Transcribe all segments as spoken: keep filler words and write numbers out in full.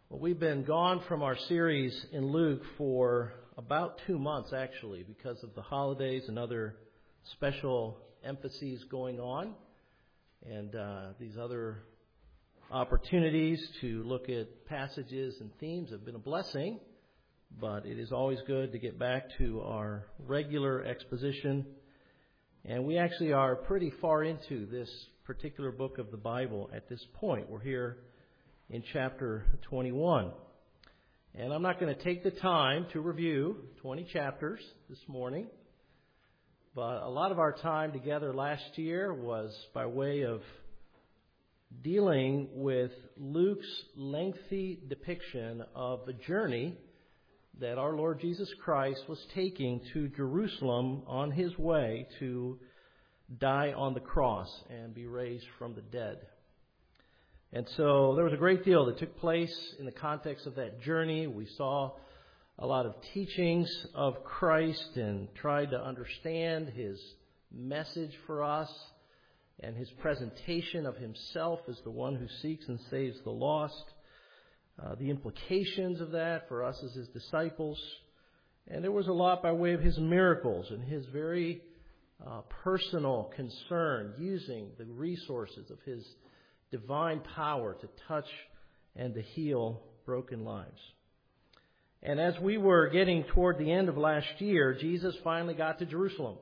Well, we've been gone from our series in Luke for about two months, actually, because of the holidays and other special emphases going on. And uh, these other opportunities to look at passages and themes have been a blessing. But it is always good to get back to our regular exposition. And we actually are pretty far into this particular book of the Bible at this point. We're here in chapter twenty-one. And I'm not going to take the time to review twenty chapters this morning. But a lot of our time together last year was by way of dealing with Luke's lengthy depiction of the journey that our Lord Jesus Christ was taking to Jerusalem on his way to die on the cross and be raised from the dead. And so there was a great deal that took place in the context of that journey. We saw a lot of teachings of Christ and tried to understand his message for us and his presentation of himself as the one who seeks and saves the lost. Uh, the implications of that for us as his disciples. And there was a lot by way of his miracles and his very uh, personal concern using the resources of his divine power to touch and to heal broken lives. And as we were getting toward the end of last year, Jesus finally got to Jerusalem.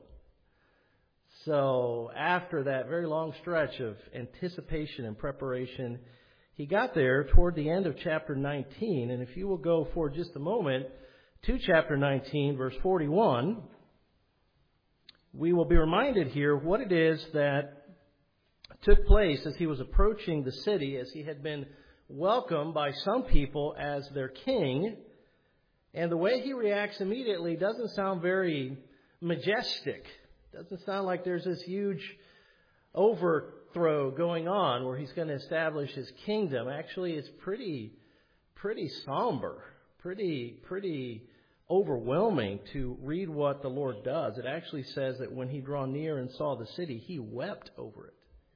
So after that very long stretch of anticipation and preparation, he got there toward the end of chapter nineteen. And if you will go for just a moment to chapter nineteen, verse forty-one, we will be reminded here of what it is that took place as he was approaching the city, as he had been welcomed by some people as their king. And the way he reacts immediately doesn't sound very majestic. Doesn't sound like there's this huge overthrow going on where he's going to establish his kingdom. Actually, it's pretty, pretty somber, pretty, pretty overwhelming to read what the Lord does. It actually says that when he drew near and saw the city, he wept over it.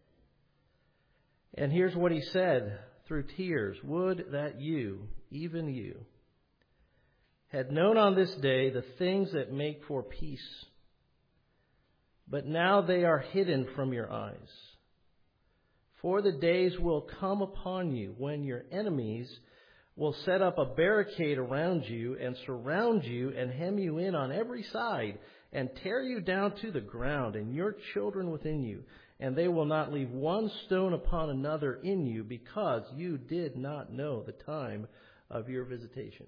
And here's what he said through tears. Would that you, even you, had known on this day the things that make for peace, but now they are hidden from your eyes. For the days will come upon you when your enemies will set up a barricade around you and surround you and hem you in on every side and tear you down to the ground and your children within you. And they will not leave one stone upon another in you because you did not know the time of your visitation.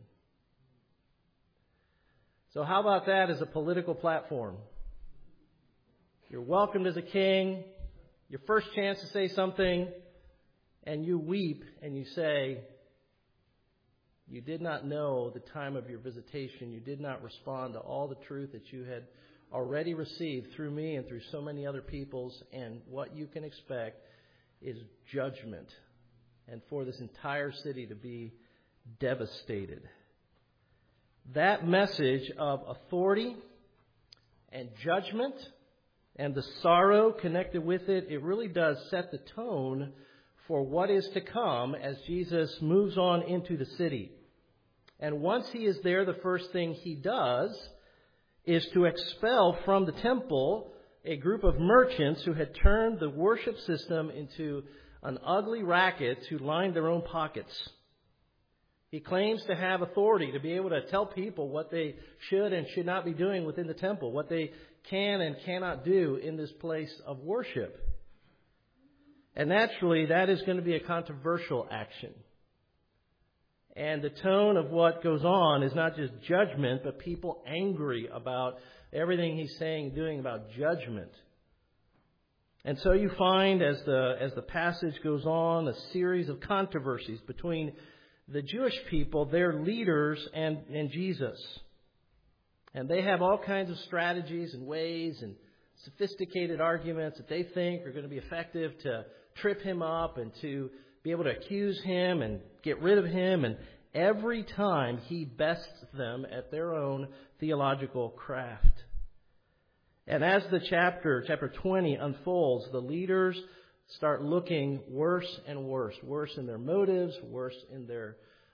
So how about that as a political platform? You're welcomed as a king, your first chance to say something, and you weep and you say, you did not know the time of your visitation. You did not respond to all the truth that you had already received through me and through so many other peoples, and what you can expect is judgment, and for this entire city to be devastated. That message of authority and judgment and the sorrow connected with it, it really does set the tone for what is to come as Jesus moves on into the city. And once he is there, the first thing he does is to expel from the temple a group of merchants who had turned the worship system into an ugly racket to line their own pockets. He claims to have authority to be able to tell people what they should and should not be doing within the temple, what they can and cannot do in this place of worship. And naturally, that is going to be a controversial action. And the tone of what goes on is not just judgment, but people angry about everything he's saying and doing about judgment. And so you find, as the as the passage goes on, a series of controversies between the Jewish people, their leaders, and, and Jesus. And they have all kinds of strategies and ways and sophisticated arguments that they think are going to be effective to trip him up and to be able to accuse him and get rid of him. And every time he bests them at their own theological craft. And as the chapter, chapter twenty unfolds, the leaders start looking worse and worse. Worse in their motives, worse in their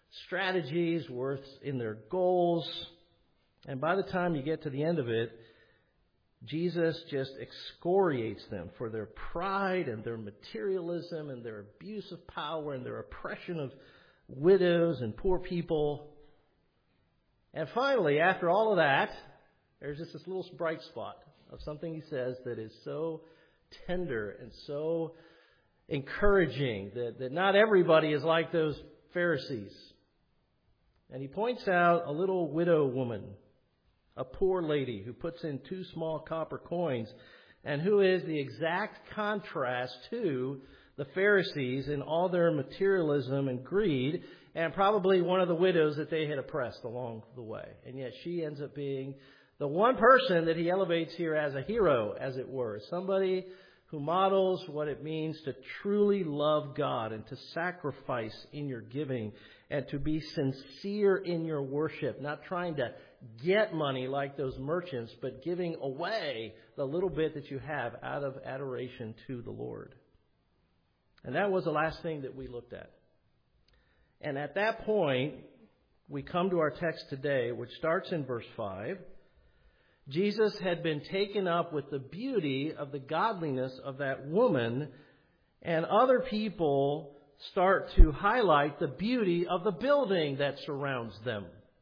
strategies, worse in their goals. And by the time you get to the end of it, Jesus just excoriates them for their pride and their materialism and their abuse of power and their oppression of widows and poor people. And finally, after all of that, there's just this little bright spot of something he says that is so tender and so encouraging that, that not everybody is like those Pharisees. And he points out a little widow woman, a poor lady who puts in two small copper coins and who is the exact contrast to the Pharisees in all their materialism and greed, and probably one of the widows that they had oppressed along the way. And yet she ends up being the one person that he elevates here as a hero, as it were. Somebody who models what it means to truly love God and to sacrifice in your giving and to be sincere in your worship, not trying to get money like those merchants, but giving away the little bit that you have out of adoration to the Lord. And that was the last thing that we looked at. And at that point, we come to our text today, which starts in verse five. Jesus had been taken up with the beauty of the godliness of that woman, and other people start to highlight the beauty of the building that surrounds them.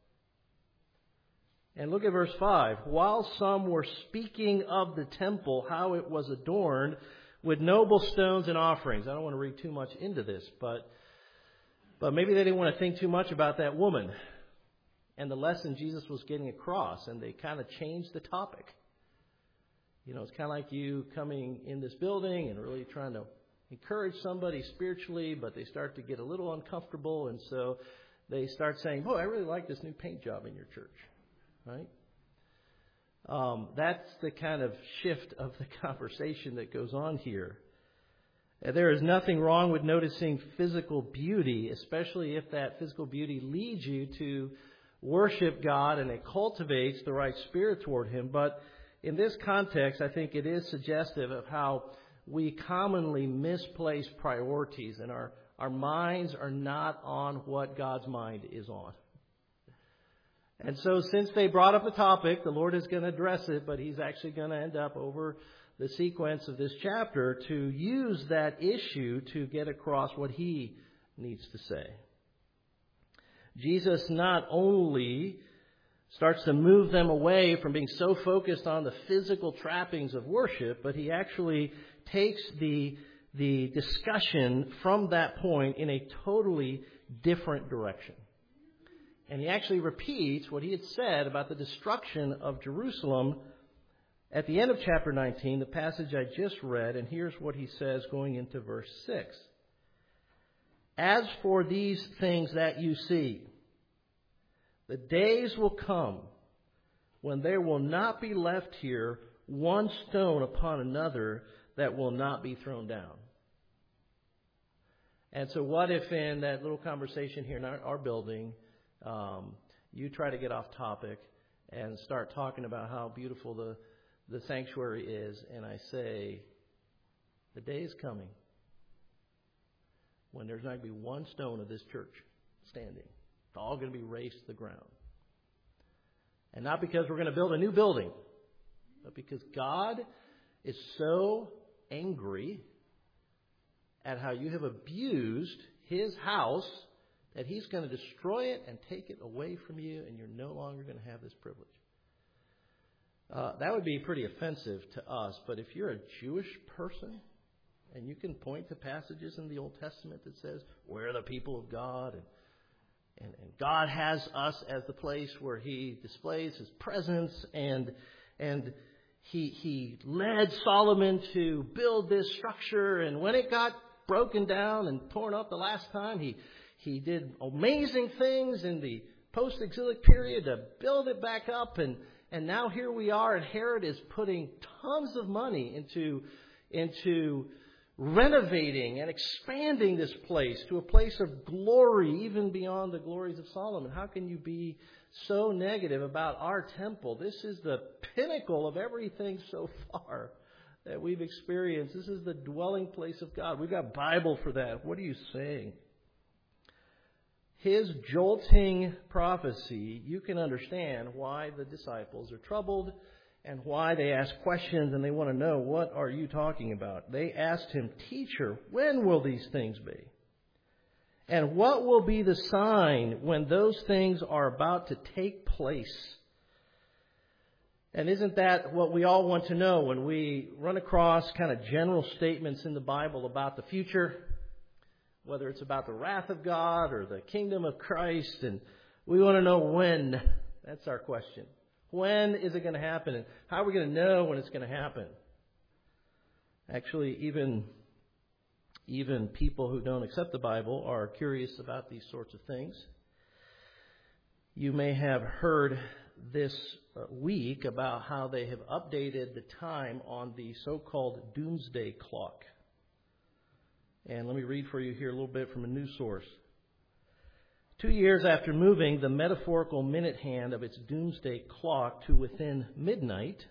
And look at verse five. While some were speaking of the temple, how it was adorned with noble stones and offerings. I don't want to read too much into this, but but maybe they didn't want to think too much about that woman and the lesson Jesus was getting across, and they kind of changed the topic. You know, it's kind of like you coming in this building and really trying to encourage somebody spiritually, but they start to get a little uncomfortable, and so they start saying, boy, I really like this new paint job in your church, right? Um, that's the kind of shift of the conversation that goes on here. There is nothing wrong with noticing physical beauty, especially if that physical beauty leads you to worship God and it cultivates the right spirit toward Him. But in this context, I think it is suggestive of how we commonly misplace priorities, and our, our minds are not on what God's mind is on. And so since they brought up the topic, the Lord is going to address it, but He's actually going to end up over the sequence of this chapter to use that issue to get across what He needs to say. Jesus not only starts to move them away from being so focused on the physical trappings of worship, but He actually takes the, the discussion from that point in a totally different direction. And He actually repeats what He had said about the destruction of Jerusalem at the end of chapter nineteen, the passage I just read, and here's what He says going into verse six. As for these things that you see, the days will come when there will not be left here one stone upon another that will not be thrown down. And so what if in that little conversation here in our, our building, um, you try to get off topic and start talking about how beautiful the, the sanctuary is, and I say, the day is coming when there's not going to be one stone of this church standing. It's all going to be razed to the ground. And not because we're going to build a new building, but because God is so angry at how you have abused His house that He's going to destroy it and take it away from you, and you're no longer going to have this privilege. Uh, that would be pretty offensive to us, but if you're a Jewish person, and you can point to passages in the Old Testament that says, we're the people of God, and, and, and God has us as the place where He displays His presence, and and he, he led Solomon to build this structure, and when it got broken down and torn up the last time, he, he did amazing things in the post-exilic period to build it back up, and, and now here we are, and Herod is putting tons of money into into renovating and expanding this place to a place of glory, even beyond the glories of Solomon. How can you be so negative about our temple? This is the pinnacle of everything so far that we've experienced. This is the dwelling place of God. We've got Bible for that. What are you saying? his jolting prophecy, you can understand why the disciples are troubled and why they ask questions and they want to know, what are you talking about? They asked him, Teacher, when will these things be? And what will be the sign when those things are about to take place? And isn't that what we all want to know when we run across kind of general statements in the Bible about the future, whether it's about the wrath of God or the kingdom of Christ, and we want to know when. That's our question. When is it going to happen? And how are we going to know when it's going to happen? Actually, even, even people who don't accept the Bible are curious about these sorts of things. You may have heard this week about how they have updated the time on the so-called doomsday clock. And let me read for you here a little bit from a news source. Two years after moving the metaphorical minute hand of its doomsday clock to within midnight,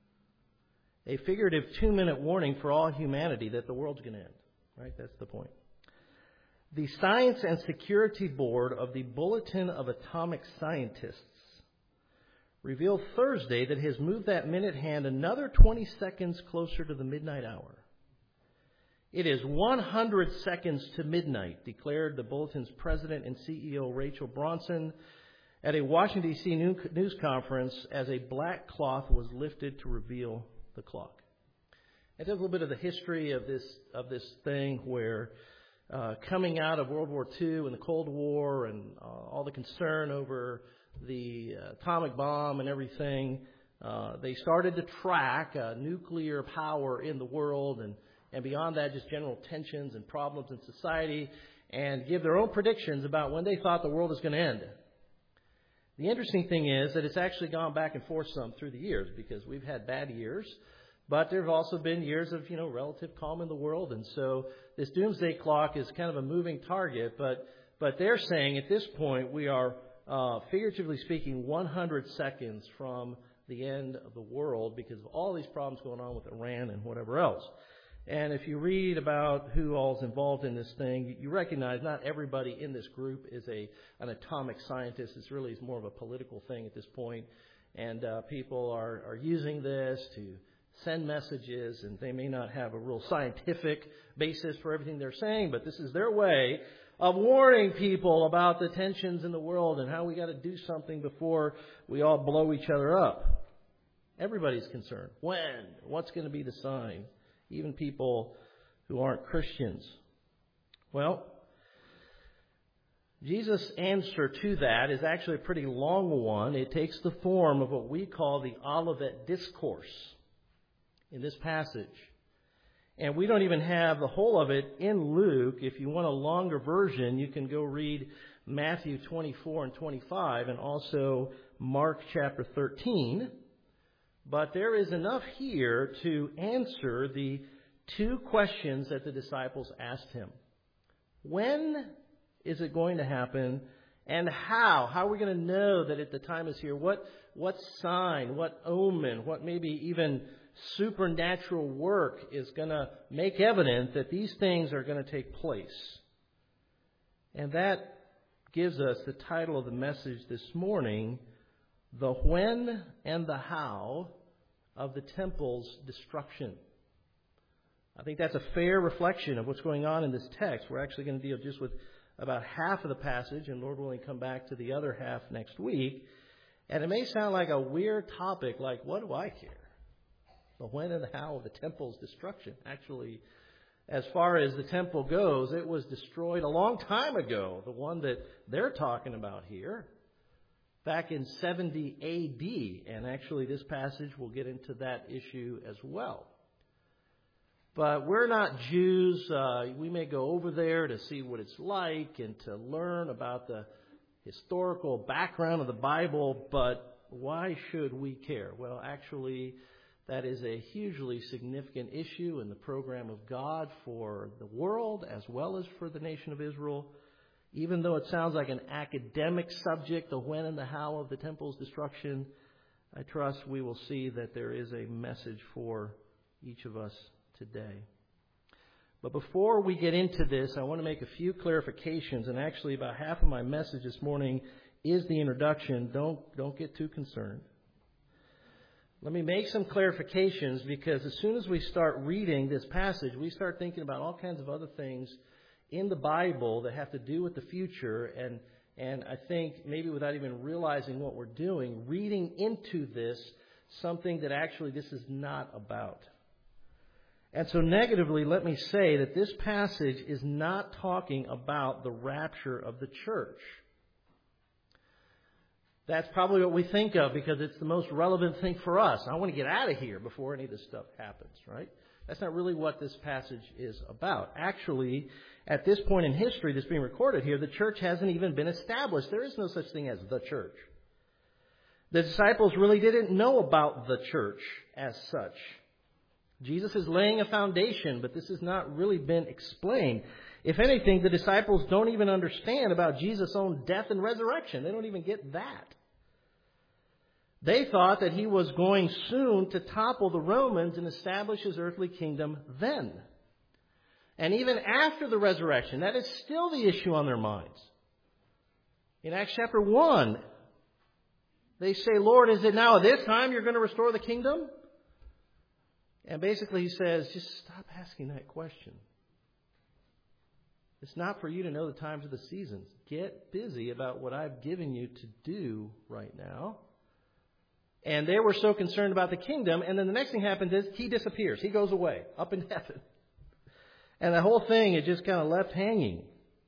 a figurative two-minute warning for all humanity that the world's going to end. Right? That's the point. The Science and Security Board of the Bulletin of Atomic Scientists revealed Thursday that it has moved that minute hand another twenty seconds closer to the midnight hour. It is one hundred seconds to midnight, declared the Bulletin's president and C E O Rachel Bronson at a Washington, D C news conference as a black cloth was lifted to reveal the clock. And there's a little bit of the history of this of this thing where uh, coming out of World War Two and the Cold War and uh, all the concern over the uh, atomic bomb and everything, uh, they started to track uh, nuclear power in the world and, and beyond that, just general tensions and problems in society, and give their own predictions about when they thought the world was going to end. The interesting thing is that it's actually gone back and forth some through the years, because we've had bad years, but there have also been years of, you know, relative calm in the world. And so this doomsday clock is kind of a moving target, but but they're saying at this point we are Uh, figuratively speaking, one hundred seconds from the end of the world because of all these problems going on with Iran and whatever else. And if you read about who all is involved in this thing, you recognize not everybody in this group is a an atomic scientist. It's really is more of a political thing at this point. And uh, people are, are using this to send messages, and they may not have a real scientific basis for everything they're saying, but this is their way of warning people about the tensions in the world and how we got to do something before we all blow each other up. Everybody's concerned. When? What's going to be the sign? Even people who aren't Christians. Well, Jesus' answer to that is actually a pretty long one. It takes the form of what we call the Olivet Discourse in this passage. And we don't even have the whole of it in Luke. If you want a longer version, you can go read Matthew twenty-four and twenty-five and also Mark chapter thirteen. But there is enough here to answer the two questions that the disciples asked him. When is it going to happen? And how? How are we going to know that at the time is here? What, what sign, what omen, what maybe even supernatural work is going to make evident that these things are going to take place? And that gives us the title of the message this morning, The When and the How of the Temple's Destruction. I think that's a fair reflection of what's going on in this text. We're actually going to deal just with about half of the passage, and Lord willing, come back to the other half next week. And it may sound like a weird topic, like, what do I care? The when and the how of the temple's destruction. Actually, as far as the temple goes, it was destroyed a long time ago, the one that they're talking about here, back in seventy A D. And actually, this passage will get into that issue as well. But we're not Jews. Uh, we may go over there to see what it's like and to learn about the historical background of the Bible, but why should we care? Well, actually, that is a hugely significant issue in the program of God for the world as well as for the nation of Israel. Even though it sounds like an academic subject, the when and the how of the temple's destruction, I trust we will see that there is a message for each of us today. But before we get into this, I want to make a few clarifications, and actually about half of my message this morning is the introduction. Don't, don't get too concerned. Let me make some clarifications, because as soon as we start reading this passage, we start thinking about all kinds of other things in the Bible that have to do with the future, and and I think maybe without even realizing what we're doing, reading into this something that actually this is not about. And so negatively, let me say that this passage is not talking about the rapture of the church. That's probably what we think of because it's the most relevant thing for us. I want to get out of here before any of this stuff happens, right? That's not really what this passage is about. Actually, at this point in history that's being recorded here, the church hasn't even been established. There is no such thing as the church. The disciples really didn't know about the church as such. Jesus is laying a foundation, but this has not really been explained. If anything, the disciples don't even understand about Jesus' own death and resurrection. They don't even get that. They thought that he was going soon to topple the Romans and establish his earthly kingdom then. And even after the resurrection, that is still the issue on their minds. In Acts chapter one, they say, Lord, is it now at this time you're going to restore the kingdom? And basically he says, just stop asking that question. It's not for you to know the times of the seasons. Get busy about what I've given you to do right now. And they were so concerned about the kingdom. And then the next thing happens is he disappears. He goes away up in heaven. And the whole thing is just kind of left hanging.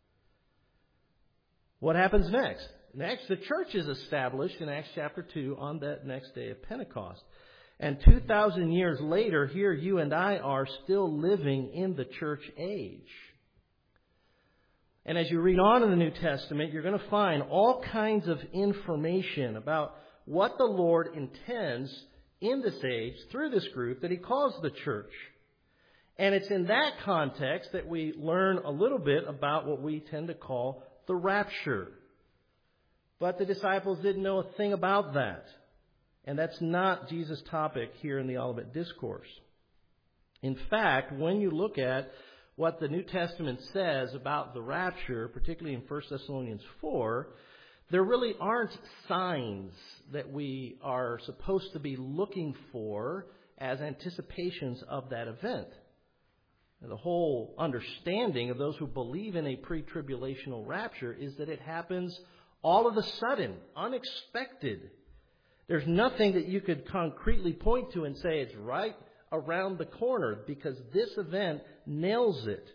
What happens next? Next, the church is established in Acts chapter two on that next day of Pentecost. And two thousand years later, here you and I are still living in the church age. And as you read on in the New Testament, you're going to find all kinds of information about what the Lord intends in this age through this group that he calls the church. And it's in that context that we learn a little bit about what we tend to call the rapture. But the disciples didn't know a thing about that. And that's not Jesus' topic here in the Olivet Discourse. In fact, when you look at what the New Testament says about the rapture, particularly in First Thessalonians four, there really aren't signs that we are supposed to be looking for as anticipations of that event. And the whole understanding of those who believe in a pre-tribulational rapture is that it happens all of a sudden, unexpected. There's nothing that you could concretely point to and say it's right around the corner because this event nails it.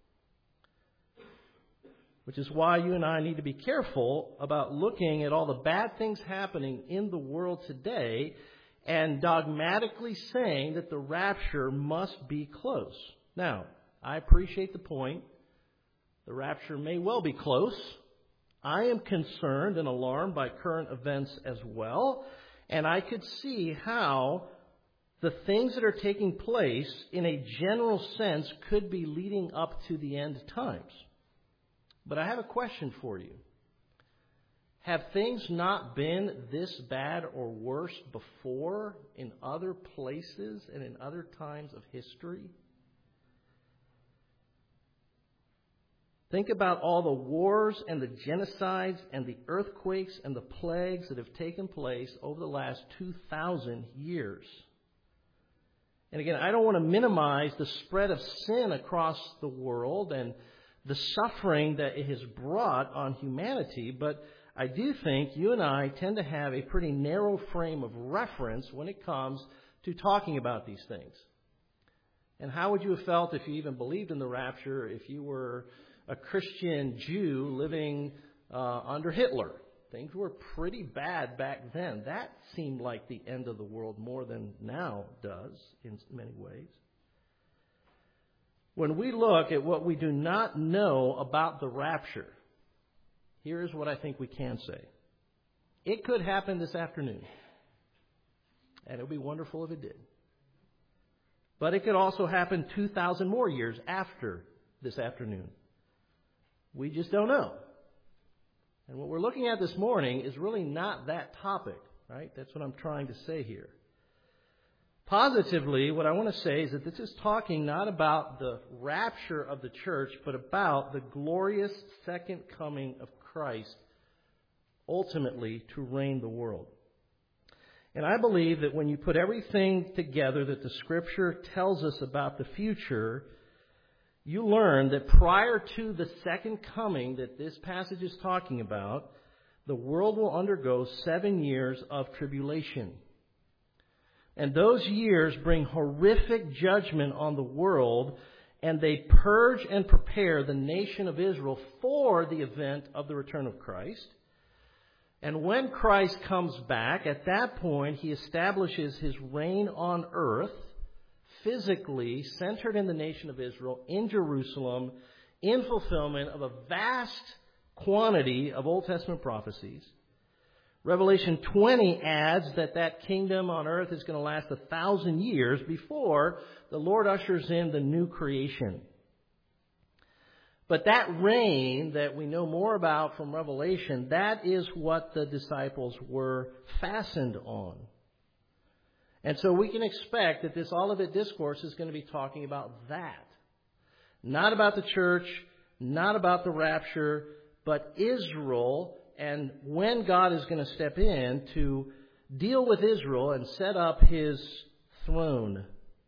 Which is why you and I need to be careful about looking at all the bad things happening in the world today and dogmatically saying that the rapture must be close. Now, I appreciate the point. The rapture may well be close. I am concerned and alarmed by current events as well. And I could see how the things that are taking place in a general sense could be leading up to the end times. But I have a question for you. Have things not been this bad or worse before in other places and in other times of history? Think about all the wars and the genocides and the earthquakes and the plagues that have taken place over the last two thousand years. And again, I don't want to minimize the spread of sin across the world and the suffering that it has brought on humanity, but I do think you and I tend to have a pretty narrow frame of reference when it comes to talking about these things. And how would you have felt if you even believed in the rapture if you were a Christian Jew living uh, under Hitler? Things were pretty bad back then. That seemed like the end of the world more than now does in many ways. When we look at what we do not know about the rapture, here's what I think we can say. It could happen this afternoon. And it would be wonderful if it did. But it could also happen two thousand more years after this afternoon. We just don't know. And what we're looking at this morning is really not that topic, right? That's what I'm trying to say here. Positively, what I want to say is that this is talking not about the rapture of the church, but about the glorious second coming of Christ, ultimately to reign the world. And I believe that when you put everything together that the Scripture tells us about the future, you learn that prior to the second coming that this passage is talking about, the world will undergo seven years of tribulation. And those years bring horrific judgment on the world, and they purge and prepare the nation of Israel for the event of the return of Christ. And when Christ comes back, at that point, he establishes his reign on earth, physically centered in the nation of Israel, in Jerusalem, in fulfillment of a vast quantity of Old Testament prophecies. Revelation twenty adds that that kingdom on earth is going to last a thousand years before the Lord ushers in the new creation. But that reign that we know more about from Revelation, that is what the disciples were fastened on. And so we can expect that this Olivet Discourse is going to be talking about that. Not about the church, not about the rapture, but Israel, and when God is going to step in to deal with Israel and set up his throne.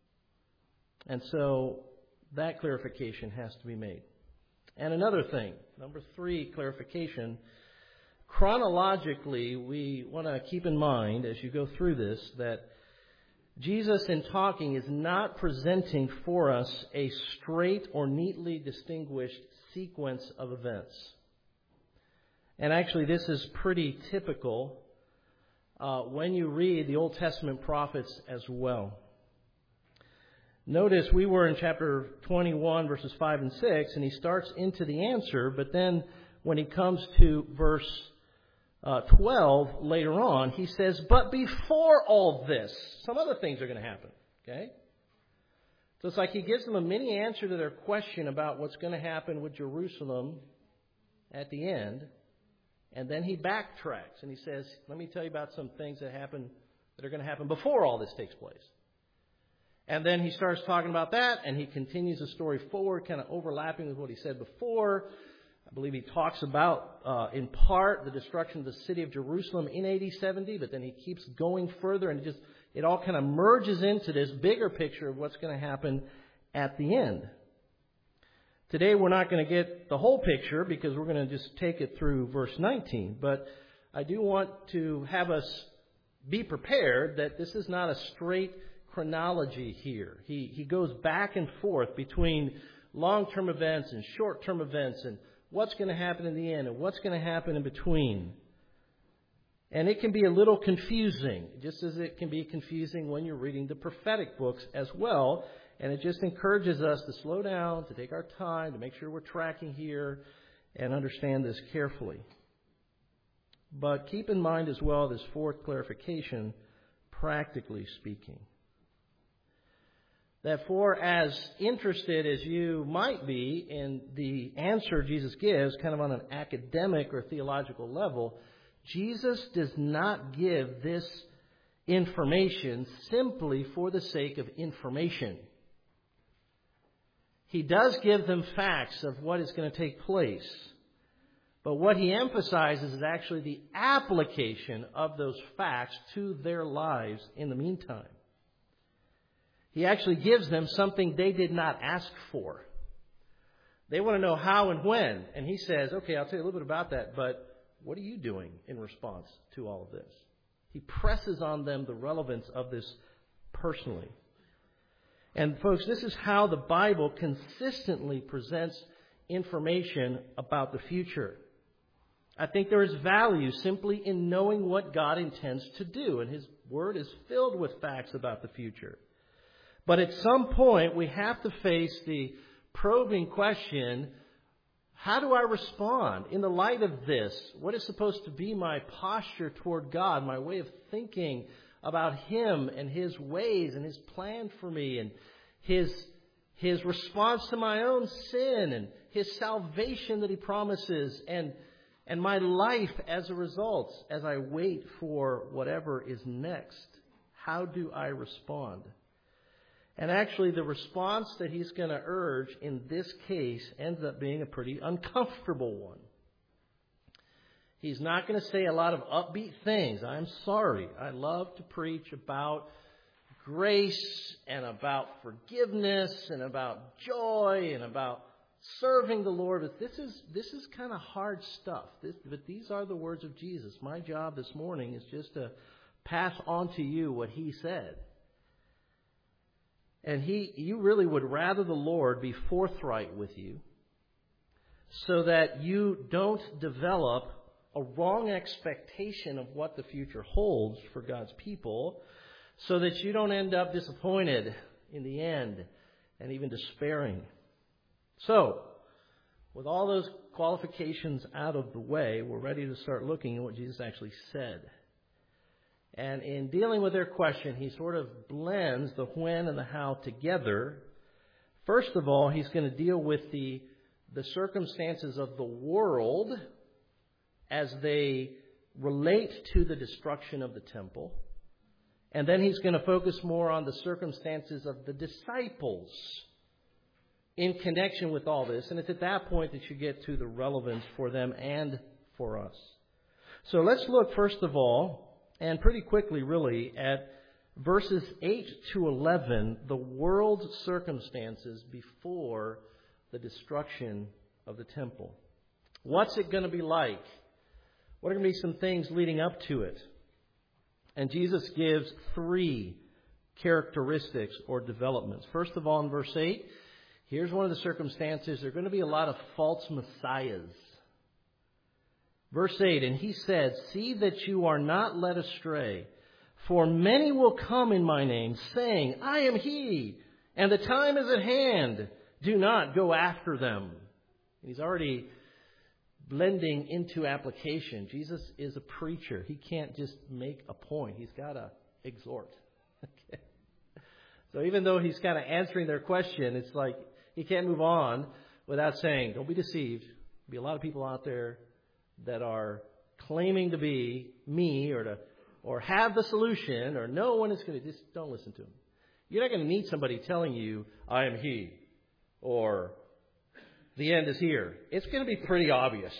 And so that clarification has to be made. And another thing, number three, clarification. Chronologically, we want to keep in mind as you go through this that Jesus in talking is not presenting for us a straight or neatly distinguished sequence of events. And actually, this is pretty typical uh, when you read the Old Testament prophets as well. Notice we were in chapter twenty-one, verses five and six, and he starts into the answer, but then when he comes to verse uh, twelve later on, he says, but before all this, some other things are going to happen. Okay? So it's like he gives them a mini answer to their question about what's going to happen with Jerusalem at the end. And then he backtracks and he says, let me tell you about some things that happen that are going to happen before all this takes place. And then he starts talking about that, and he continues the story forward, kind of overlapping with what he said before. I believe he talks about, uh, in part, the destruction of the city of Jerusalem in A D seventy, but then he keeps going further, and it just it all kind of merges into this bigger picture of what's going to happen at the end. Today we're not going to get the whole picture because we're going to just take it through verse nineteen. But I do want to have us be prepared that this is not a straight chronology here. He he goes back and forth between long-term events and short-term events and what's going to happen in the end and what's going to happen in between. And it can be a little confusing, just as it can be confusing when you're reading the prophetic books as well. And it just encourages us to slow down, to take our time, to make sure we're tracking here and understand this carefully. But keep in mind as well this fourth clarification, practically speaking. That for as interested as you might be in the answer Jesus gives, kind of on an academic or theological level, Jesus does not give this information simply for the sake of information. He does give them facts of what is going to take place. But what he emphasizes is actually the application of those facts to their lives in the meantime. He actually gives them something they did not ask for. They want to know how and when. And he says, okay, I'll tell you a little bit about that, but what are you doing in response to all of this? He presses on them the relevance of this personally. And folks, this is how the Bible consistently presents information about the future. I think there is value simply in knowing what God intends to do, and His Word is filled with facts about the future. But at some point, we have to face the probing question, how do I respond in the light of this? What is supposed to be my posture toward God, my way of thinking about Him and His ways and His plan for me and His, His response to my own sin and His salvation that He promises and, and my life as a result as I wait for whatever is next? How do I respond? And actually, the response that he's going to urge in this case ends up being a pretty uncomfortable one. He's not going to say a lot of upbeat things. I'm sorry. I love to preach about grace and about forgiveness and about joy and about serving the Lord. But this is this is kind of hard stuff. This, but these are the words of Jesus. My job this morning is just to pass on to you what he said. And he, you really would rather the Lord be forthright with you so that you don't develop a wrong expectation of what the future holds for God's people, so that you don't end up disappointed in the end and even despairing. So, with all those qualifications out of the way, we're ready to start looking at what Jesus actually said. And in dealing with their question, he sort of blends the when and the how together. First of all, he's going to deal with the, the circumstances of the world as they relate to the destruction of the temple. And then he's going to focus more on the circumstances of the disciples in connection with all this. And it's at that point that you get to the relevance for them and for us. So let's look first of all, and pretty quickly really, at verses eight to eleven, the world's circumstances before the destruction of the temple. What's it going to be like? What are going to be some things leading up to it? And Jesus gives three characteristics or developments. First of all, in verse eight, here's one of the circumstances. There are going to be a lot of false messiahs. Verse eight, and he said, see that you are not led astray, for many will come in my name, saying, I am he, and the time is at hand. Do not go after them. He's already blending into application. Jesus is a preacher. He can't just make a point. He's got to exhort. Okay. So even though he's kind of answering their question, it's like he can't move on without saying, don't be deceived. There'll be a lot of people out there that are claiming to be me or to or have the solution or no one is going to, just don't listen to them. You're not going to need somebody telling you, I am he, or the end is here. It's going to be pretty obvious.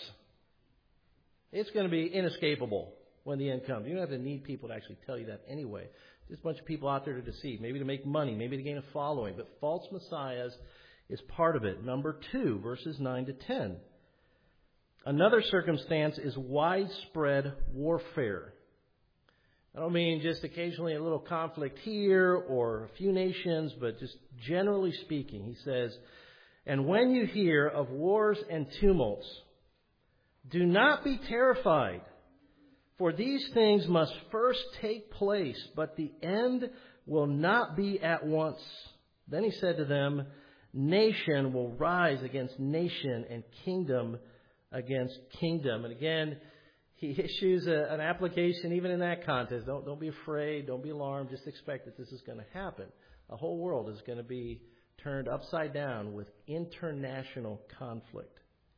It's going to be inescapable when the end comes. You don't have to need people to actually tell you that anyway. Just a bunch of people out there to deceive, maybe to make money, maybe to gain a following. But false messiahs is part of it. Number two, verses nine to ten. Another circumstance is widespread warfare. I don't mean just occasionally a little conflict here or a few nations, but just generally speaking. He says, and when you hear of wars and tumults, do not be terrified, for these things must first take place, but the end will not be at once. Then he said to them, nation will rise against nation and kingdom against kingdom. And again, he issues a, an application even in that context. Don't, don't be afraid. Don't be alarmed. Just expect that this is going to happen. The whole world is going to be turned upside down with international conflict.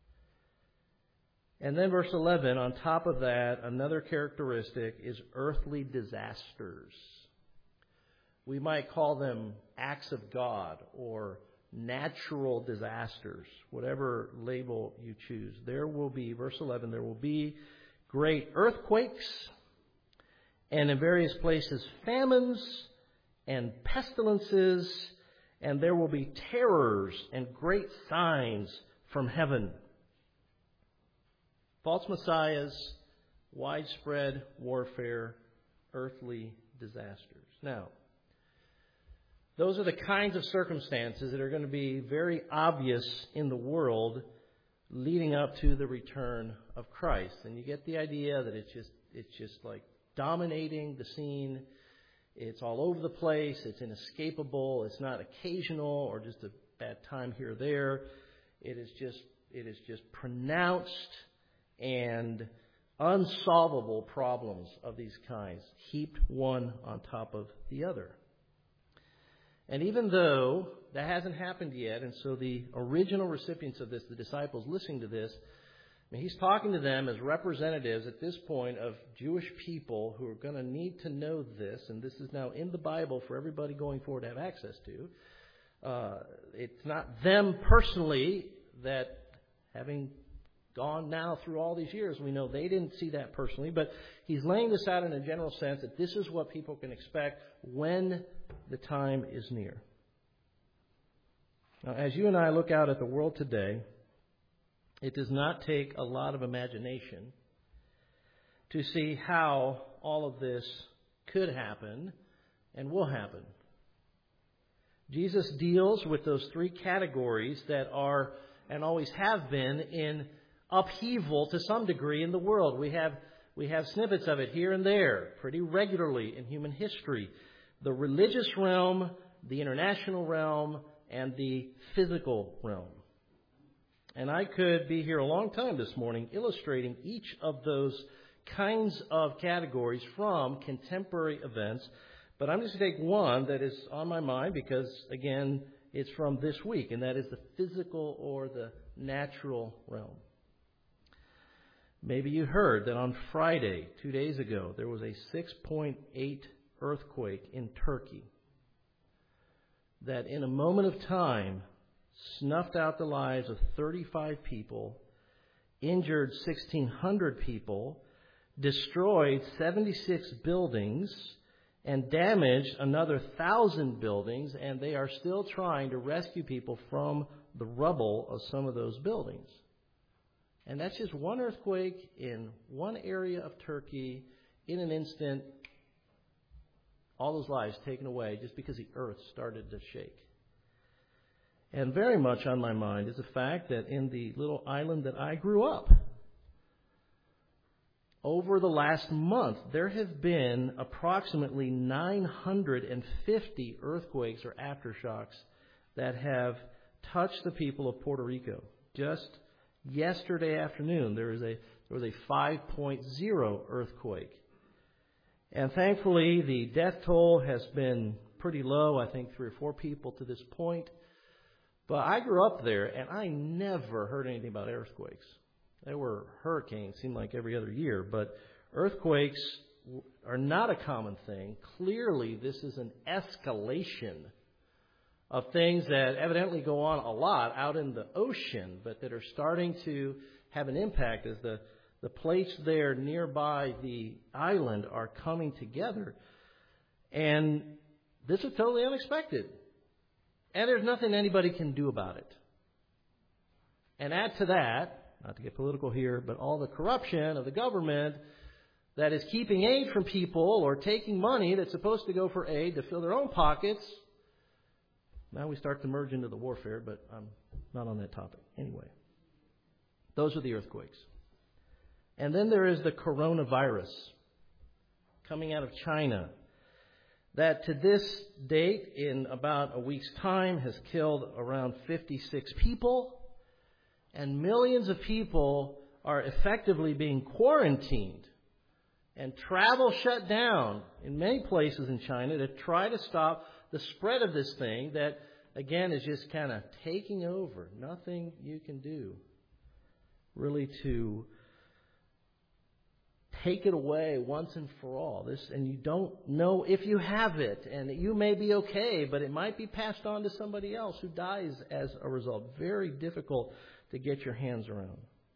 And then verse eleven, on top of that, another characteristic is earthly disasters. We might call them acts of God or natural disasters, whatever label you choose. There will be, verse eleven, there will be great earthquakes and in various places famines and pestilences, and there will be terrors and great signs from heaven. False messiahs, widespread warfare, earthly disasters. Now, those are the kinds of circumstances that are going to be very obvious in the world leading up to the return of Christ. And you get the idea that it's just it's just like dominating the scene. It's all over the place. It's inescapable. It's not occasional or just a bad time here or there. It is just it is just pronounced and unsolvable problems of these kinds, heaped one on top of the other. And even though that hasn't happened yet, and so the original recipients of this, the disciples listening to this, I mean, he's talking to them as representatives at this point of Jewish people who are going to need to know this, and this is now in the Bible for everybody going forward to have access to. Uh, it's not them personally that, having gone now through all these years, we know they didn't see that personally, but he's laying this out in a general sense that this is what people can expect when the time is near. Now, as you and I look out at the world today, it does not take a lot of imagination to see how all of this could happen and will happen. Jesus deals with those three categories that are and always have been in upheaval to some degree in the world. We have we have snippets of it here and there pretty regularly in human history. The religious realm, the international realm, and the physical realm. And I could be here a long time this morning illustrating each of those kinds of categories from contemporary events. But I'm just going to take one that is on my mind because, again, it's from this week, and that is the physical or the natural realm. Maybe you heard that on Friday, two days ago, there was a six point eight earthquake in Turkey that in a moment of time snuffed out the lives of thirty-five people, injured sixteen hundred people, destroyed seventy-six buildings, and damaged another one thousand buildings, and they are still trying to rescue people from the rubble of some of those buildings. And that's just one earthquake in one area of Turkey in an instant. All those lives taken away just because the earth started to shake. And very much on my mind is the fact that in the little island that I grew up, over the last month, there have been approximately nine hundred fifty earthquakes or aftershocks that have touched the people of Puerto Rico. Just yesterday afternoon, there was a there was a five point oh earthquake. And thankfully, the death toll has been pretty low, I think three or four people to this point. But I grew up there, and I never heard anything about earthquakes. There were hurricanes, seemed like every other year, but earthquakes are not a common thing. Clearly, this is an escalation of things that evidently go on a lot out in the ocean, but that are starting to have an impact as the, the plates there nearby the island are coming together. And this is totally unexpected. And there's nothing anybody can do about it. And add to that, not to get political here, but all the corruption of the government that is keeping aid from people or taking money that's supposed to go for aid to fill their own pockets. Now we start to merge into the warfare, but I'm not on that topic. Anyway, those are the earthquakes. And then there is the coronavirus coming out of China that to this date, in about a week's time, has killed around fifty-six people. And millions of people are effectively being quarantined and travel shut down in many places in China to try to stop the spread of this thing that, again, is just kind of taking over. Nothing you can do really to take it away once and for all. This, and you don't know if you have it, and you may be okay, but it might be passed on to somebody else who dies as a result. Very difficult to get your hands around.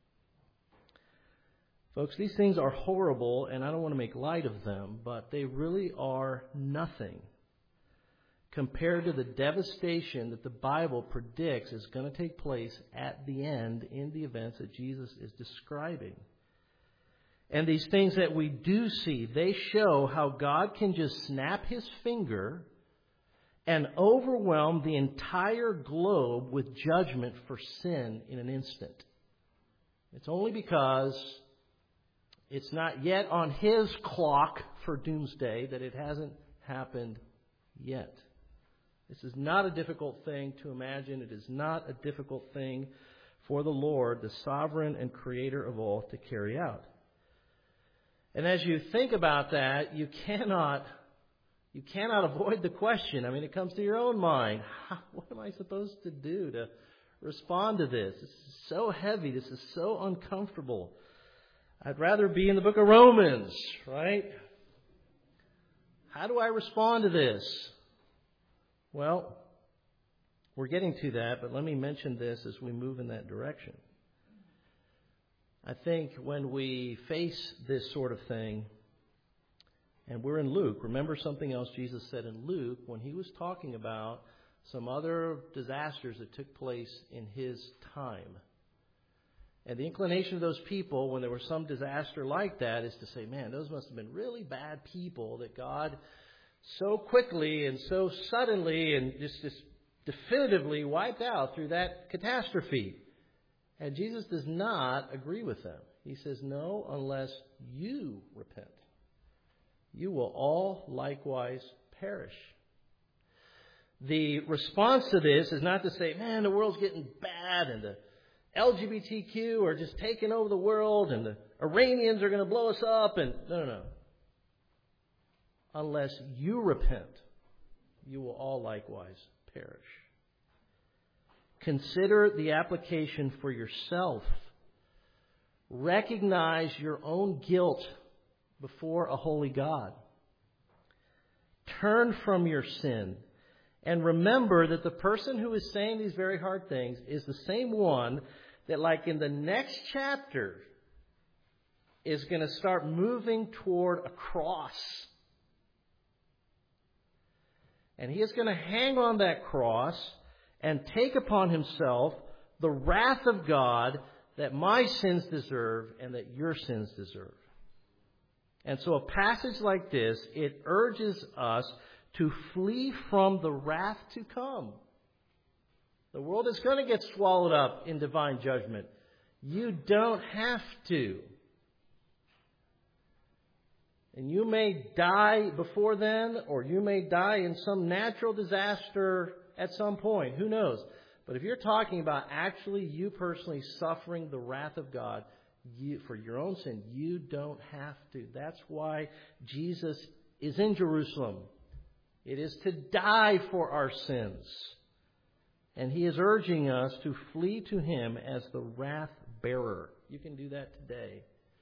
Folks, these things are horrible, and I don't want to make light of them, but they really are nothing compared to the devastation that the Bible predicts is going to take place at the end in the events that Jesus is describing. And these things that we do see, they show how God can just snap his finger and overwhelm the entire globe with judgment for sin in an instant. It's only because it's not yet on his clock for doomsday that it hasn't happened yet. This is not a difficult thing to imagine. It is not a difficult thing for the Lord, the sovereign and creator of all, to carry out. And as you think about that, you cannot you cannot avoid the question. I mean, it comes to your own mind. How, what am I supposed to do to respond to this? This is so heavy. This is so uncomfortable. I'd rather be in the book of Romans, right? How do I respond to this? Well, we're getting to that, but let me mention this as we move in that direction. I think when we face this sort of thing, and we're in Luke, remember something else Jesus said in Luke when he was talking about some other disasters that took place in his time. And the inclination of those people, when there was some disaster like that, is to say, man, those must have been really bad people that God so quickly and so suddenly and just, just definitively wiped out through that catastrophe. And Jesus does not agree with them. He says, no, unless you repent, you will all likewise perish. The response to this is not to say, man, the world's getting bad and the L G B T Q are just taking over the world and the Iranians are going to blow us up. And no, no, no. Unless you repent, you will all likewise perish. Consider the application for yourself. Recognize your own guilt before a holy God. Turn from your sin. And remember that the person who is saying these very hard things is the same one that, like in the next chapter, is going to start moving toward a cross. And he is going to hang on that cross and take upon himself the wrath of God that my sins deserve and that your sins deserve. And so a passage like this, it urges us to flee from the wrath to come. The world is going to get swallowed up in divine judgment. You don't have to. And you may die before then, or you may die in some natural disaster at some point. Who knows? But if you're talking about actually you personally suffering the wrath of God you, for your own sin, you don't have to. That's why Jesus is in Jerusalem. It is to die for our sins. And he is urging us to flee to him as the wrath bearer. You can do that today.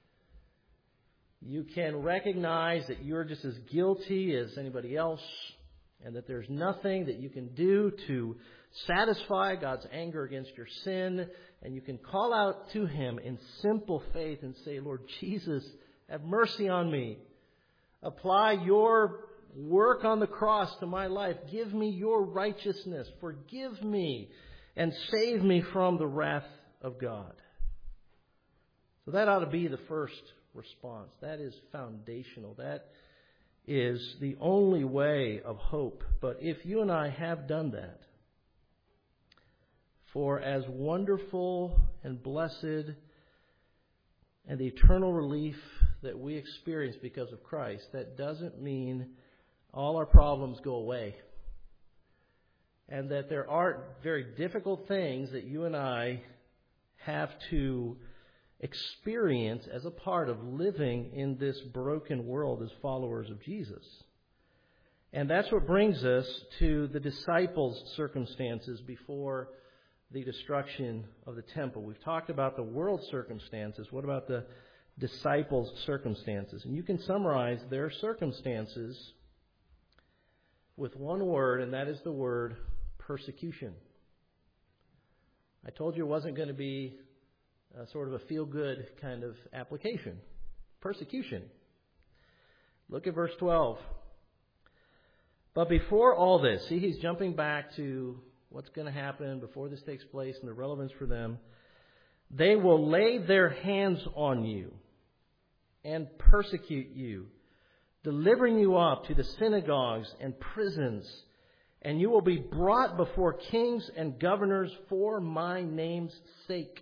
You can recognize that you're just as guilty as anybody else, and that there's nothing that you can do to satisfy God's anger against your sin. And you can call out to him in simple faith and say, Lord Jesus, have mercy on me. Apply your work on the cross to my life. Give me your righteousness. Forgive me and save me from the wrath of God. So that ought to be the first response. That is foundational. That is the only way of hope. But if you and I have done that, for as wonderful and blessed and the eternal relief that we experience because of Christ, that doesn't mean all our problems go away. And that there are very difficult things that you and I have to experience as a part of living in this broken world as followers of Jesus. And that's what brings us to the disciples' circumstances before the destruction of the temple. We've talked about the world's circumstances. What about the disciples' circumstances? And you can summarize their circumstances with one word, and that is the word persecution. I told you it wasn't going to be a sort of a feel-good kind of application. Persecution. Look at verse twelve. But before all this, see, he's jumping back to what's going to happen before this takes place and the relevance for them. They will lay their hands on you and persecute you, delivering you up to the synagogues and prisons, and you will be brought before kings and governors for my name's sake.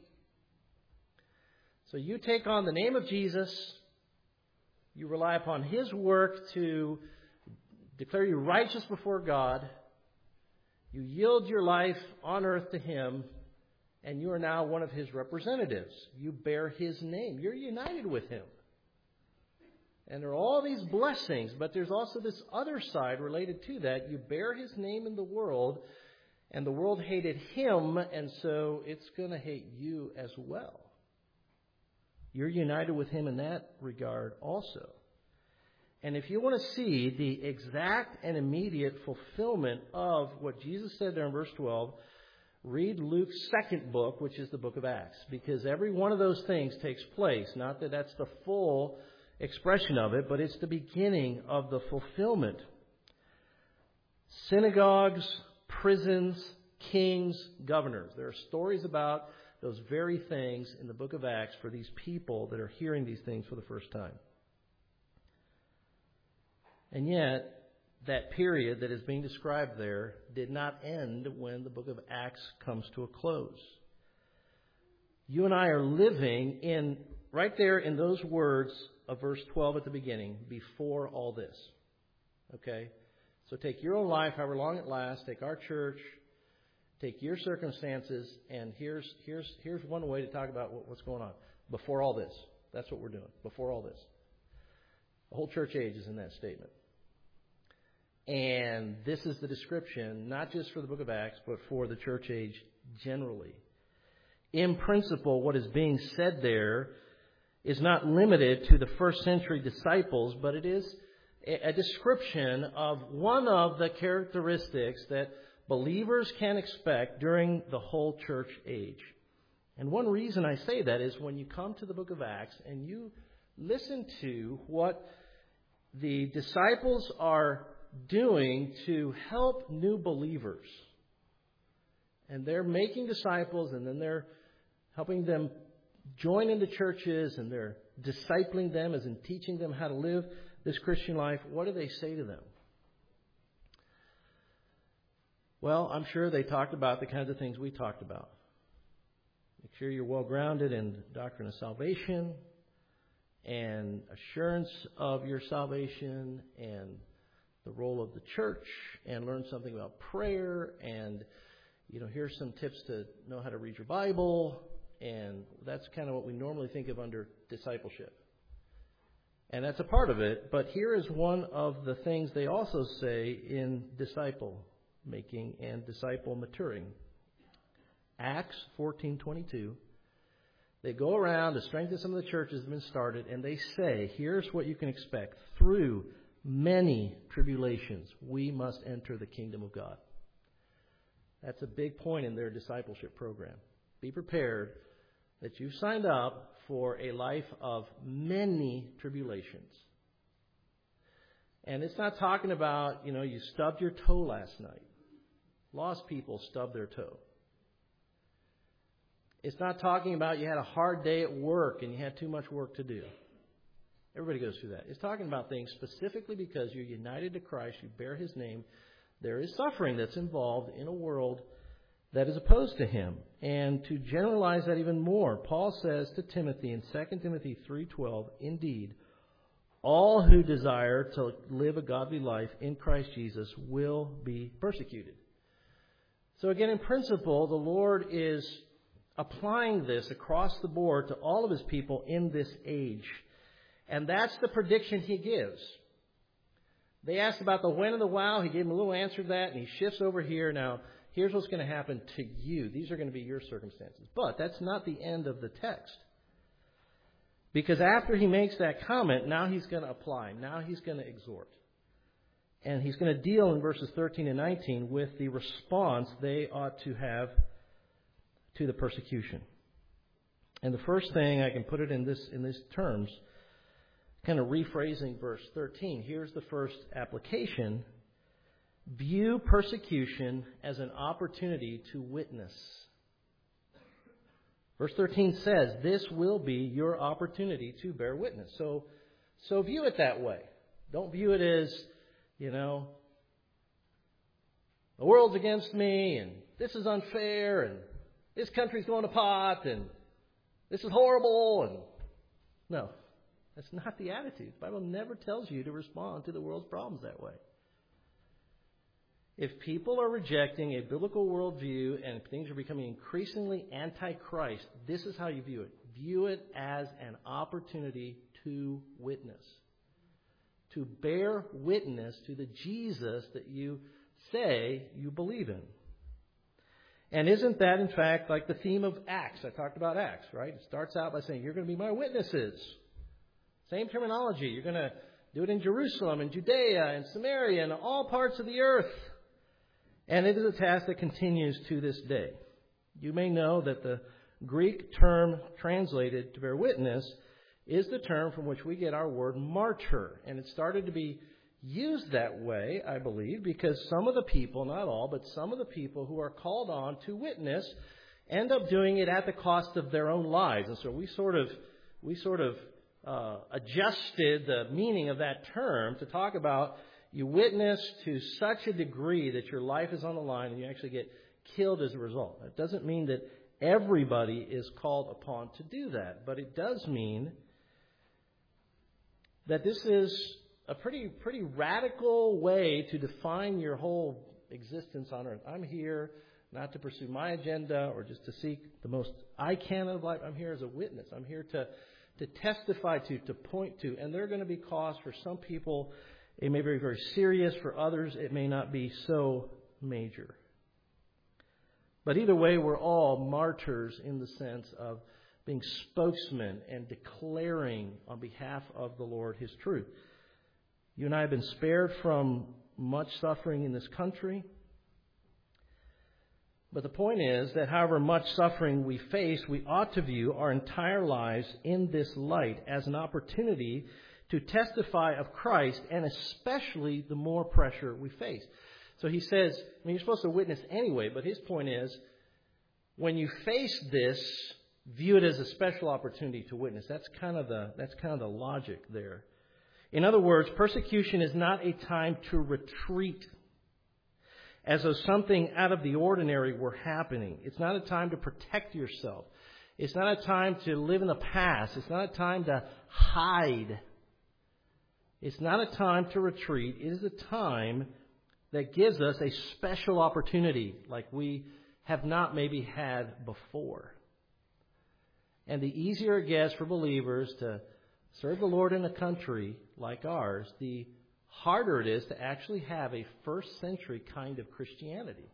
So you take on the name of Jesus, you rely upon his work to declare you righteous before God, you yield your life on earth to him, and you are now one of his representatives. You bear his name. You're united with him. And there are all these blessings, but there's also this other side related to that. You bear his name in the world, And the world hated him, and so it's going to hate you as well. You're united with him in that regard also. And if you want to see the exact and immediate fulfillment of what Jesus said there in verse twelve, read Luke's second book, which is the book of Acts. Because every one of those things takes place. Not that that's the full expression of it, but it's the beginning of the fulfillment. Synagogues, prisons, kings, governors. There are stories about those very things in the book of Acts for these people that are hearing these things for the first time. And yet, that period that is being described there did not end when the book of Acts comes to a close. You and I are living in, right there in those words of verse twelve at the beginning, before all this. Okay? So take your own life, however long it lasts, take our church, take your circumstances, and here's here's here's one way to talk about what, what's going on. Before all this. That's what we're doing. Before all this. The whole church age is in that statement. And this is the description, not just for the book of Acts, but for the church age generally. In principle, what is being said there is not limited to the first century disciples, but it is a description of one of the characteristics that believers can expect during the whole church age. And one reason I say that is when you come to the book of Acts and you listen to what the disciples are doing to help new believers. And they're making disciples, and then they're helping them join into churches, and they're discipling them as in teaching them how to live this Christian life. What do they say to them? Well, I'm sure they talked about the kinds of things we talked about. Make sure you're well grounded in doctrine of salvation and assurance of your salvation and the role of the church, and learn something about prayer, and, you know, here's some tips to know how to read your Bible, and that's kind of what we normally think of under discipleship. And that's a part of it, but here is one of the things they also say in disciple making and disciple maturing. Acts fourteen twenty-two. They go around to strengthen some of the churches that have been started, and they say, here's what you can expect. Through many tribulations, we must enter the kingdom of God. That's a big point in their discipleship program. Be prepared that you've signed up for a life of many tribulations. And it's not talking about, you know, you stubbed your toe last night. Lost people stub their toe. It's not talking about you had a hard day at work and you had too much work to do. Everybody goes through that. It's talking about things specifically because you're united to Christ, you bear His name. There is suffering that's involved in a world that is opposed to Him. And to generalize that even more, Paul says to Timothy in Second Timothy three twelve, indeed, all who desire to live a godly life in Christ Jesus will be persecuted. So again, in principle, the Lord is applying this across the board to all of His people in this age. And that's the prediction He gives. They asked about the when and the wow. He gave them a little answer to that, and He shifts over here. Now, here's what's going to happen to you. These are going to be your circumstances. But that's not the end of the text. Because after He makes that comment, now He's going to apply. Now He's going to exhort. And He's going to deal in verses thirteen and nineteen with the response they ought to have to the persecution. And the first thing, I can put it in this in these terms, kind of rephrasing verse thirteen. Here's the first application. View persecution as an opportunity to witness. Verse thirteen says, this will be your opportunity to bear witness. So, so view it that way. Don't view it as, you know, the world's against me, and this is unfair, and this country's going to pot, and this is horrible, and no. That's not the attitude. The Bible never tells you to respond to the world's problems that way. If people are rejecting a biblical worldview and things are becoming increasingly anti-Christ, this is how you view it. View it as an opportunity to witness. To bear witness to the Jesus that you say you believe in. And isn't that, in fact, like the theme of Acts? I talked about Acts, right? It starts out by saying, you're going to be my witnesses. Same terminology. You're going to do it in Jerusalem, and Judea, and Samaria, and all parts of the earth. And it is a task that continues to this day. You may know that the Greek term translated to bear witness is the term from which we get our word martyr. And it started to be used that way, I believe, because some of the people, not all, but some of the people who are called on to witness end up doing it at the cost of their own lives. And so we sort of, we sort of uh, adjusted the meaning of that term to talk about you witness to such a degree that your life is on the line and you actually get killed as a result. That doesn't mean that everybody is called upon to do that, but it does mean that this is a pretty pretty radical way to define your whole existence on earth. I'm here not to pursue my agenda or just to seek the most I can of life. I'm here as a witness. I'm here to, to testify to, to point to. And there are going to be costs for some people. It may be very, very serious. For others, it may not be so major. But either way, we're all martyrs in the sense of being spokesmen and declaring on behalf of the Lord His truth. You and I have been spared from much suffering in this country. But the point is that however much suffering we face, we ought to view our entire lives in this light as an opportunity to testify of Christ, and especially the more pressure we face. So he says, I mean, you're supposed to witness anyway, but his point is, when you face this, view it as a special opportunity to witness. That's kind of the, that's kind of the logic there. In other words, persecution is not a time to retreat as though something out of the ordinary were happening. It's not a time to protect yourself. It's not a time to live in the past. It's not a time to hide. It's not a time to retreat. It is a time that gives us a special opportunity like we have not maybe had before. And the easier it gets for believers to serve the Lord in a country like ours, the harder it is to actually have a first century kind of Christianity.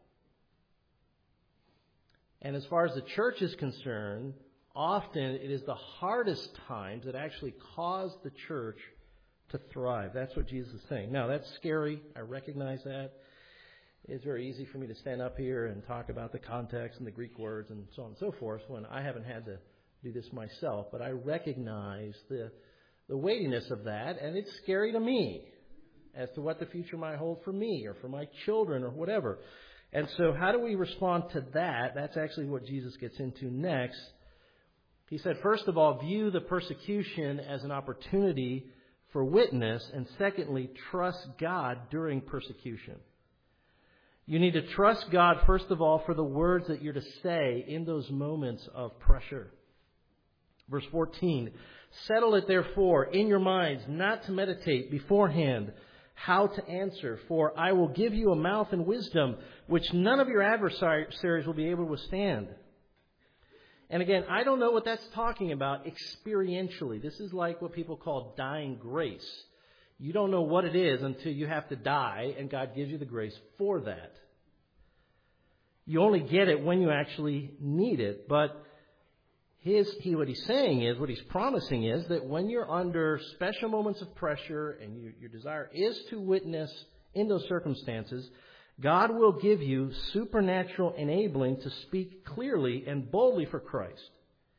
And as far as the church is concerned, often it is the hardest times that actually cause the church to thrive. That's what Jesus is saying. Now, that's scary. I recognize that. It's very easy for me to stand up here and talk about the context and the Greek words and so on and so forth when I haven't had to do this myself. But I recognize the the weightiness of that, and it's scary to me as to what the future might hold for me or for my children or whatever. And so how do we respond to that? That's actually what Jesus gets into next. He said, first of all, view the persecution as an opportunity for witness, and secondly, trust God during persecution. You need to trust God, first of all, for the words that you're to say in those moments of pressure. Verse fourteen, settle it therefore in your minds not to meditate beforehand how to answer, for I will give you a mouth and wisdom which none of your adversaries will be able to withstand. And again, I don't know what that's talking about experientially. This is like what people call dying grace. You don't know what it is until you have to die, and God gives you the grace for that. You only get it when you actually need it. But his, he, what he's saying is, what he's promising is that when you're under special moments of pressure and you, your desire is to witness in those circumstances, God will give you supernatural enabling to speak clearly and boldly for Christ.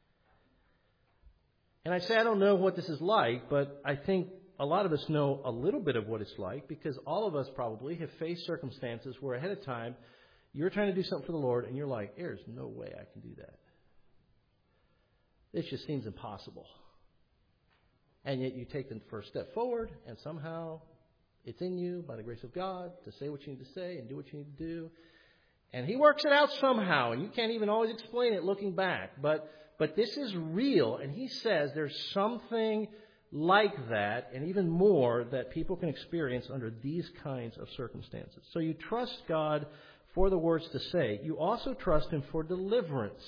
And I say I don't know what this is like, but I think a lot of us know a little bit of what it's like, because all of us probably have faced circumstances where ahead of time you're trying to do something for the Lord and you're like, there's no way I can do that. It just seems impossible. And yet you take the first step forward, and somehow it's in you, by the grace of God, to say what you need to say and do what you need to do. And He works it out somehow, and you can't even always explain it looking back. But but this is real, and He says there's something like that, and even more, that people can experience under these kinds of circumstances. So you trust God for the words to say. You also trust Him for deliverance.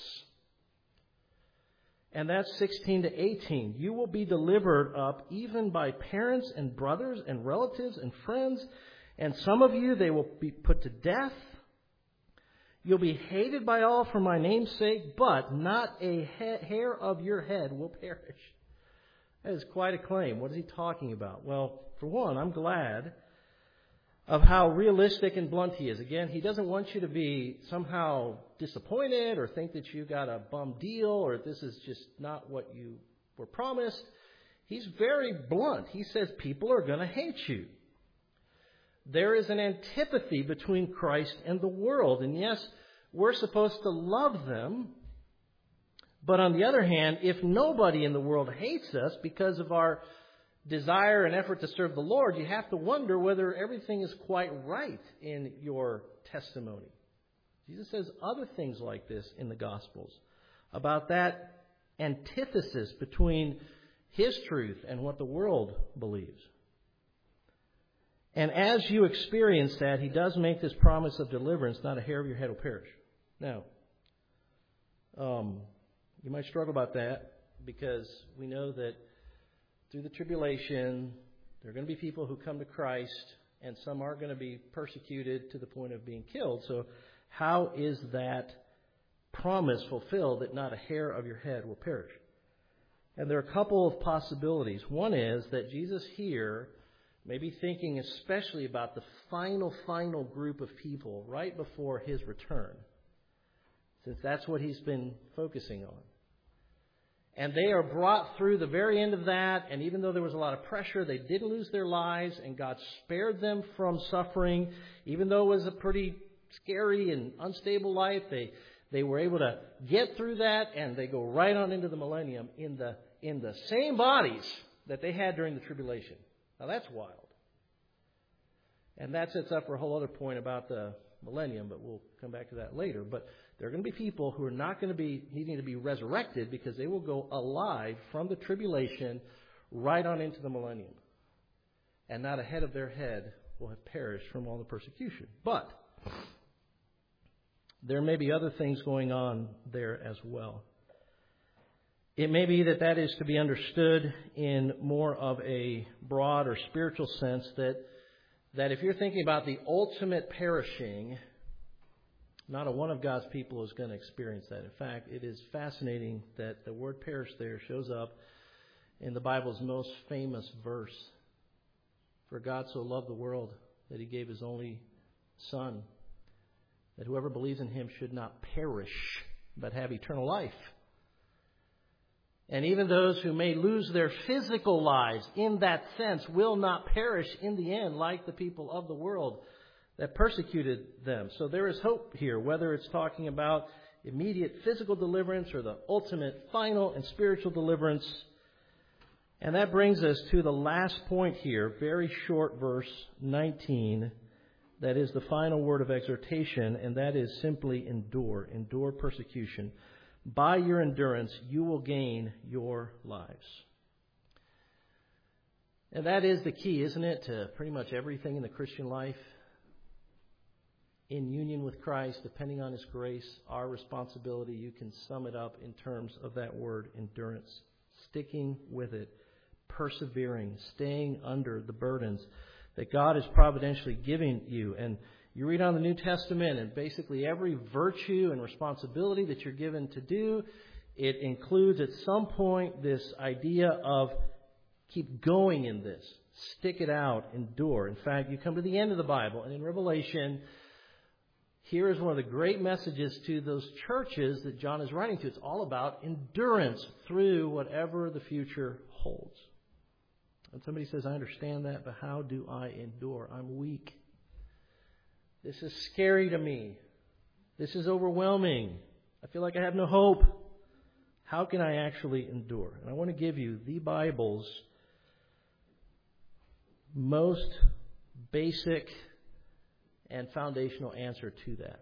And that's sixteen to eighteen. You will be delivered up even by parents and brothers and relatives and friends. And some of you, they will be put to death. You'll be hated by all for my name's sake, but not a ha- hair of your head will perish. That is quite a claim. What is he talking about? Well, for one, I'm glad of how realistic and blunt he is. Again, he doesn't want you to be somehow disappointed or think that you got a bum deal or this is just not what you were promised. He's very blunt. He says people are going to hate you. There is an antipathy between Christ and the world. And yes, we're supposed to love them. But on the other hand, if nobody in the world hates us because of our desire and effort to serve the Lord, you have to wonder whether everything is quite right in your testimony. Jesus says other things like this in the Gospels about that antithesis between His truth and what the world believes. And as you experience that, He does make this promise of deliverance, not a hair of your head will perish. Now, um, you might struggle about that because we know that through the tribulation, there are going to be people who come to Christ, and some are going to be persecuted to the point of being killed. So how is that promise fulfilled that not a hair of your head will perish? And there are a couple of possibilities. One is that Jesus here may be thinking especially about the final, final group of people right before His return, since that's what He's been focusing on. And they are brought through the very end of that, and even though there was a lot of pressure, they didn't lose their lives, and God spared them from suffering. Even though it was a pretty scary and unstable life, they they were able to get through that, and they go right on into the millennium in the in the same bodies that they had during the tribulation. Now that's wild. And that sets up for a whole other point about the millennium, but we'll come back to that later. But there are going to be people who are not going to be needing to be resurrected because they will go alive from the tribulation right on into the millennium. And not a head of their head will have perished from all the persecution. But there may be other things going on there as well. It may be that that is to be understood in more of a broad or spiritual sense, that that if you're thinking about the ultimate perishing, not a one of God's people is going to experience that. In fact, it is fascinating that the word perish there shows up in the Bible's most famous verse. For God so loved the world that He gave His only Son, that whoever believes in Him should not perish, but have eternal life. And even those who may lose their physical lives in that sense will not perish in the end like the people of the world that persecuted them. So there is hope here, whether it's talking about immediate physical deliverance or the ultimate final and spiritual deliverance. And that brings us to the last point here, very short verse nineteen. That is the final word of exhortation, and that is simply endure. Endure persecution. By your endurance, you will gain your lives. And that is the key, isn't it, to pretty much everything in the Christian life? In union with Christ, depending on His grace, our responsibility, you can sum it up in terms of that word, endurance. Sticking with it, persevering, staying under the burdens that God is providentially giving you. And you read on the New Testament, and basically every virtue and responsibility that you're given to do, it includes at some point this idea of keep going in this. Stick it out, endure. In fact, you come to the end of the Bible, and in Revelation, here is one of the great messages to those churches that John is writing to. It's all about endurance through whatever the future holds. And somebody says, I understand that, but how do I endure? I'm weak. This is scary to me. This is overwhelming. I feel like I have no hope. How can I actually endure? And I want to give you the Bible's most basic and foundational answer to that.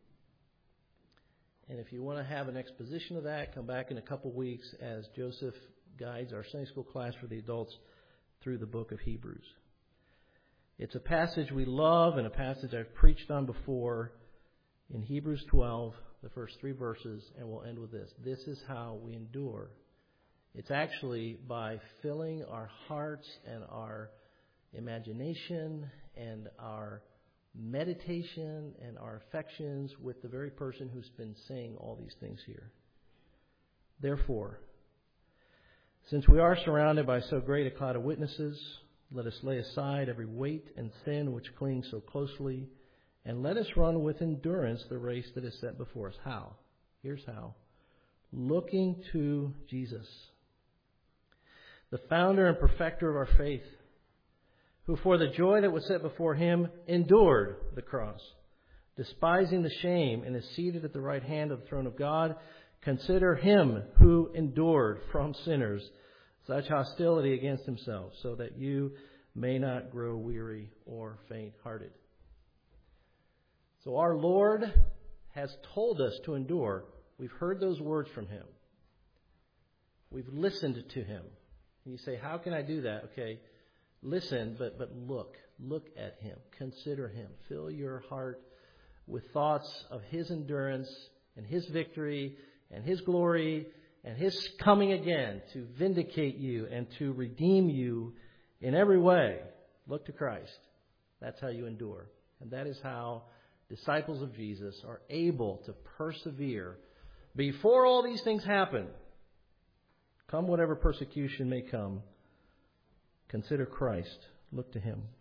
And if you want to have an exposition of that, come back in a couple weeks as Joseph guides our Sunday school class for the adults through the book of Hebrews. It's a passage we love and a passage I've preached on before in Hebrews twelve, the first three verses, and we'll end with this. This is how we endure. It's actually by filling our hearts and our imagination and our meditation and our affections with the very person who's been saying all these things here. Therefore, since we are surrounded by so great a cloud of witnesses, let us lay aside every weight and sin which clings so closely, and let us run with endurance the race that is set before us. How? Here's how. Looking to Jesus, the founder and perfecter of our faith, who for the joy that was set before him endured the cross, despising the shame, and is seated at the right hand of the throne of God. Consider him who endured from sinners such hostility against himself, so that you may not grow weary or faint-hearted. So our Lord has told us to endure. We've heard those words from him. We've listened to him. And you say, how can I do that? Okay, listen, but but look. Look at him. Consider him. Fill your heart with thoughts of his endurance and his victory and his glory and his coming again to vindicate you and to redeem you in every way. Look to Christ. That's how you endure. And that is how disciples of Jesus are able to persevere before all these things happen. Come whatever persecution may come, consider Christ. Look to him.